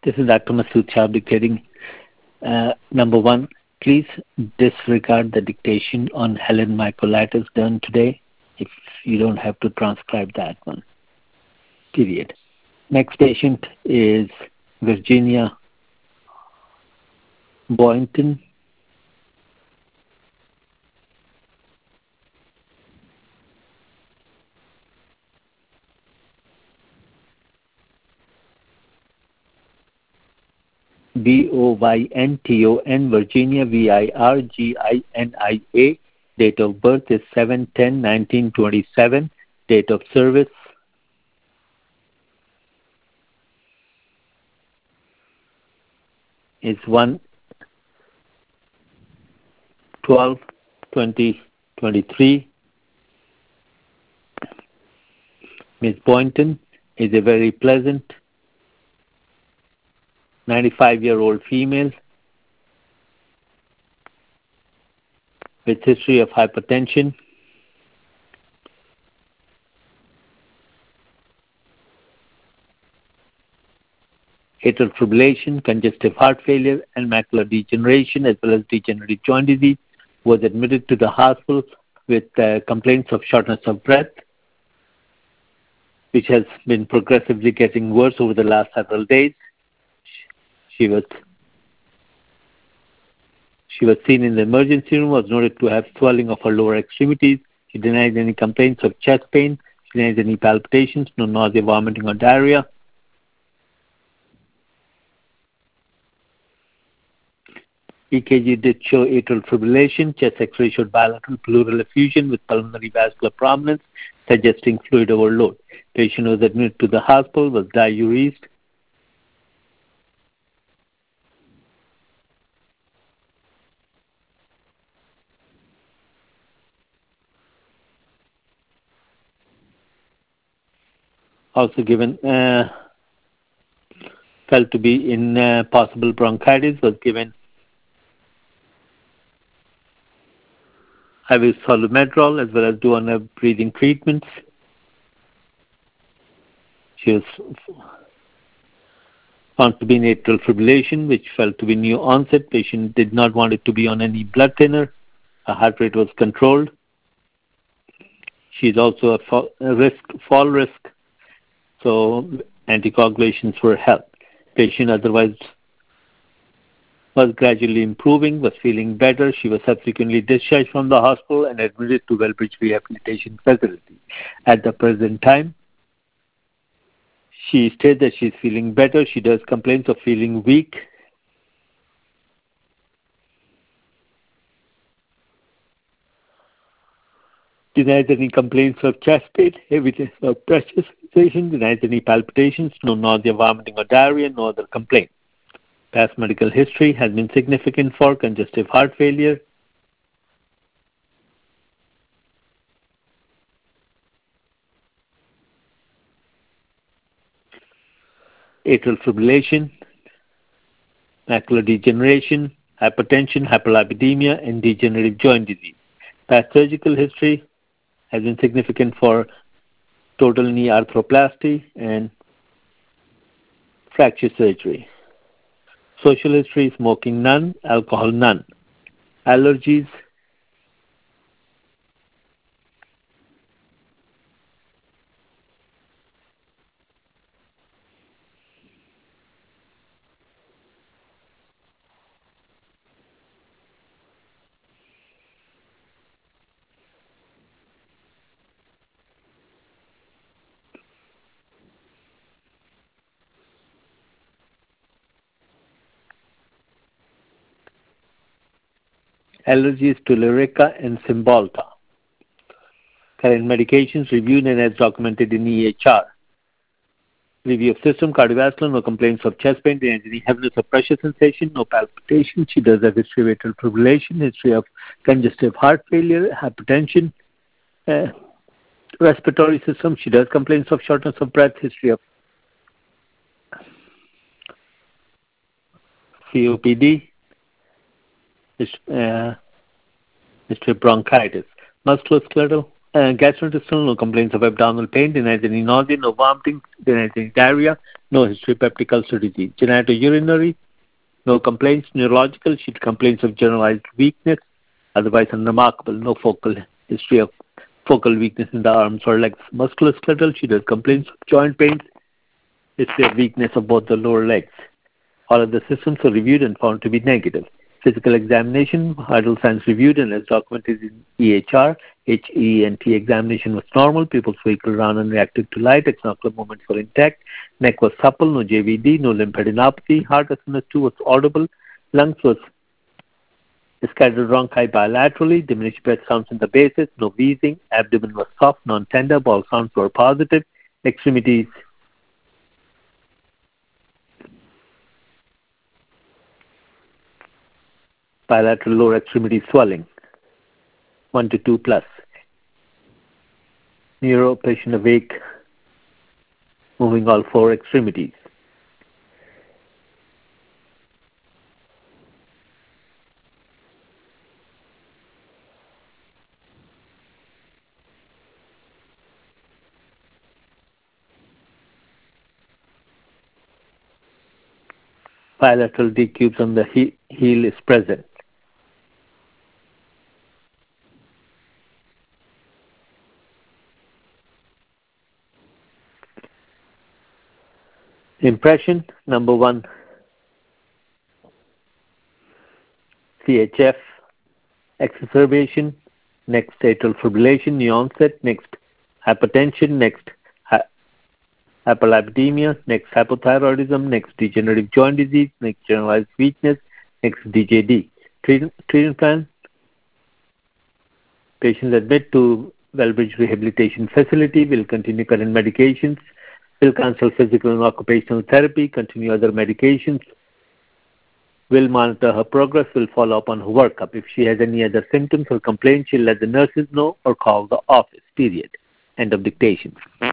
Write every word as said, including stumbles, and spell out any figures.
This is Doctor Masood Shah dictating. Uh, number one, please disregard the dictation on Helen mycolitis done today if you don't have to transcribe that one. Period. Next patient is Virginia Boynton. B O Y N T O N, Virginia, V I R G I N I A. Date of birth is seven ten nineteen twenty-seven. Date of service is one twelve twenty twenty-three. Miss Boynton is a very pleasant ninety-five-year-old female with history of hypertension, atrial fibrillation, congestive heart failure, and macular degeneration, as well as degenerative joint disease, was admitted to the hospital with uh, complaints of shortness of breath, which has been progressively getting worse over the last several days. She was she was seen in the emergency room, was noted to have swelling of her lower extremities. She denies any complaints of chest pain. She denies any palpitations, no nausea, vomiting, or diarrhea. E K G did show atrial fibrillation. Chest X-ray showed bilateral pleural effusion with pulmonary vascular prominence, suggesting fluid overload. Patient was admitted to the hospital, was diuresed. Also given, uh, felt to be in uh, possible bronchitis, was given I V Solumedrol as well as dual breathing treatments. She was found to be in atrial fibrillation, which felt to be new onset. Patient did not want it to be on any blood thinner. Her heart rate was controlled. She is also a fall risk, fall risk, so anticoagulations were held. Patient otherwise was gradually improving, was feeling better. She was subsequently discharged from the hospital and admitted to Wellbridge Rehabilitation Facility. At the present time, she stated that she's feeling better. She does complaints of feeling weak. Denies any complaints of chest pain, heaviness or pressure sensation. Denies any palpitations, no nausea, vomiting or diarrhea, no other complaint. Past medical history has been significant for congestive heart failure, atrial fibrillation, macular degeneration, hypertension, hyperlipidemia, and degenerative joint disease. Past surgical history has been significant for total knee arthroplasty and fracture surgery. Social history, smoking none, alcohol none. Allergies, allergies to Lyrica and Cymbalta. Current medications reviewed and as documented in E H R. Review of system, cardiovascular, no complaints of chest pain, any heaviness or pressure sensation, no palpitation. She does have history of atrial fibrillation, history of congestive heart failure, hypertension, uh, respiratory system. She does complaints of shortness of breath, history of C O P D, uh, history of bronchitis. Musculoskeletal, Uh, gastrointestinal, no complaints of abdominal pain, denies any nausea, no vomiting, denies any diarrhea, no history of peptic ulcer disease. Genitourinary, no complaints. Neurological, she complains of generalized weakness, otherwise unremarkable. No focal history of focal weakness in the arms or legs. Musculoskeletal, she does complaints of joint pains, history of weakness of both the lower legs. All of the systems were reviewed and found to be negative. Physical examination, vital signs reviewed and as documented in E H R. H E and T examination was normal. Pupils vehicle round and reacted to light. Exocular movements were intact. Neck was supple, no J V D, no lymphadenopathy. Heart S N S two was audible. Lungs was scattered bronchi bilaterally. Diminished breath sounds in the bases. No wheezing. Abdomen was soft, non-tender. Bowel sounds were positive. Extremities bilateral lower extremity swelling, one to two plus. Neuro patient awake, moving all four extremities. Bilateral D cubes on the he heel is present. Impression number one, C H F, exacerbation, next atrial fibrillation, new onset, next hypertension, next hy- hyperlipidemia, next hypothyroidism, next degenerative joint disease, next generalized weakness, next D J D. Treatment, treatment plan, patients admit to Wellbridge Rehabilitation Facility, will continue current medications, will cancel physical and occupational therapy, continue other medications, will monitor her progress, will follow up on her workup. If she has any other symptoms or complaints, she'll let the nurses know or call the office, period. End of dictation.